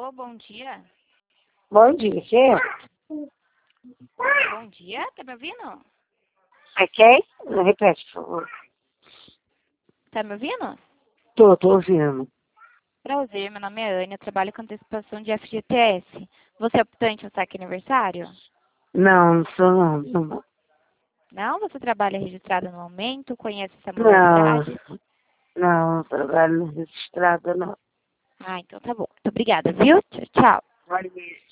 Alô, bom dia. Bom dia, quem? Bom dia, tá me ouvindo? É quem? Repete, por favor. Tá me ouvindo? Tô ouvindo. Prazer, meu nome é Ana, eu trabalho com antecipação de FGTS. Você é optante no saque aniversário? Não sou não. Não? Você trabalha registrado no momento? Conhece essa Não, modalidade? não trabalho registrado, não. Ah, então tá bom. Muito obrigada, viu? Tchau, tchau. Olha isso.